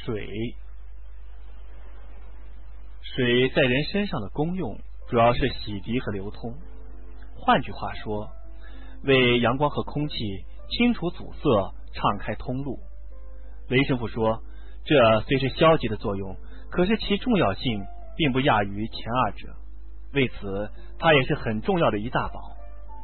水在人身上的功用主要是洗涤和流通，换句话说，为阳光和空气清除阻塞，敞开通路。雷神父说，这虽是消极的作用，可是其重要性并不亚于前二者，为此它也是很重要的一大宝。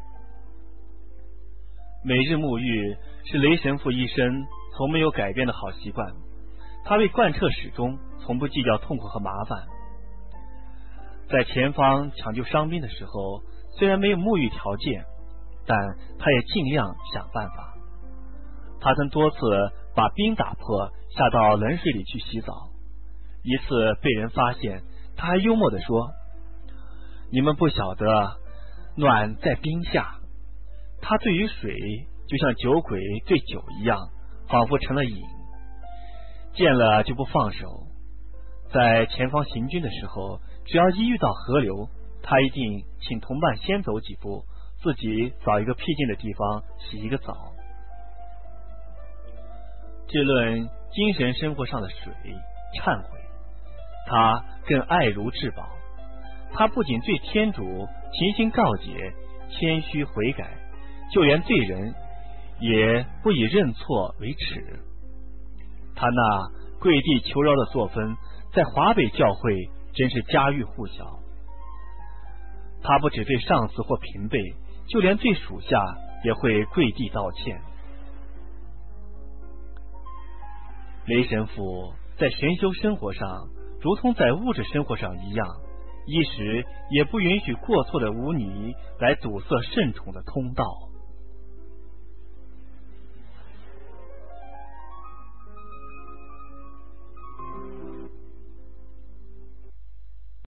每日沐浴是雷神父一生从没有改变的好习惯，他为贯彻始终，从不计较痛苦和麻烦。在前方抢救伤兵的时候，虽然没有沐浴条件，但他也尽量想办法。他曾多次把冰打破，下到冷水里去洗澡。一次被人发现，他还幽默地说，你们不晓得暖在冰下。他对于水就像酒鬼对酒一样，仿佛成了瘾，见了就不放手。在前方行军的时候，只要一遇到河流，他一定请同伴先走几步，自己找一个僻静的地方洗一个澡。这论精神生活上的水忏悔，他更爱如至宝。他不仅对天主勤心告诫，谦虚悔改，就连对人也不以认错为耻。他那跪地求饶的作风，在华北教会真是家喻户晓。他不只对上司或平辈，就连对属下也会跪地道歉。雷神父在神修生活上，如同在物质生活上一样，一时也不允许过错的污泥来堵塞圣宠的通道。